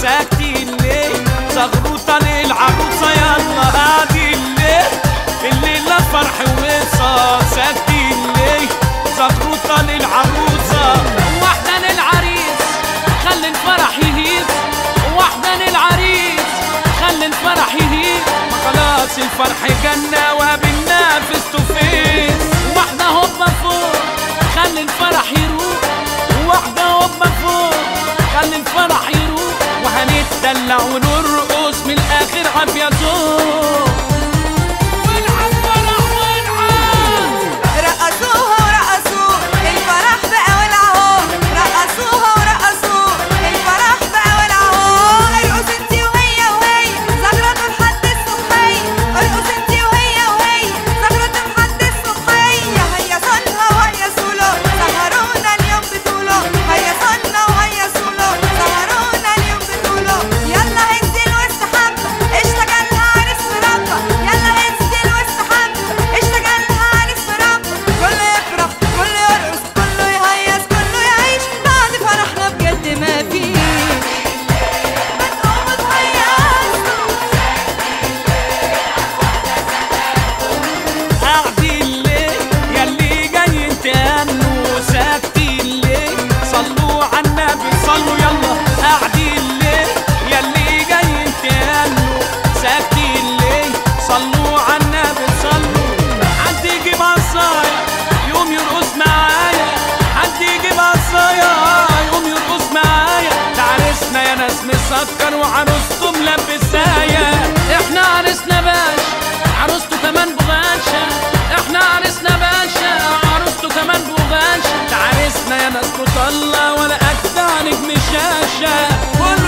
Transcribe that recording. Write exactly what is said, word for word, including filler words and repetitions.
ساكتين ليه؟ زغروطة للعروسة يلا قاعدين ليه؟ الليلة فرح وهيصة ساكتين ليه؟ زغروطة للعروسة واحدة للعريس خلي الفرح يهيص، واحدة للعريس خلي الفرح يهيص، ما خلاص الفرح جنة وقابلنا فيس تو فيس. واحدة هوبا فوق خلي الفرح يروق، واحدة هوبا فوق خلي الفرح يروق، وهنتدلع ونرقص من الآخر عافية ذوق. صلوا عالنبي صلوا. حد يجيب عصايا يقوم يرقص معايا، حد يجيب عصايا يقوم يرقص معايا، ده عريسنا يا ناس مسكر وعروسته ملبسايا. احنا عريسنا باشا عروسته كمان بغاشة، احنا عريسنا باشا عروسته كمان بغاشة، ده عريسنا يا ناس مطلع ولا أجدع نجم شاشة.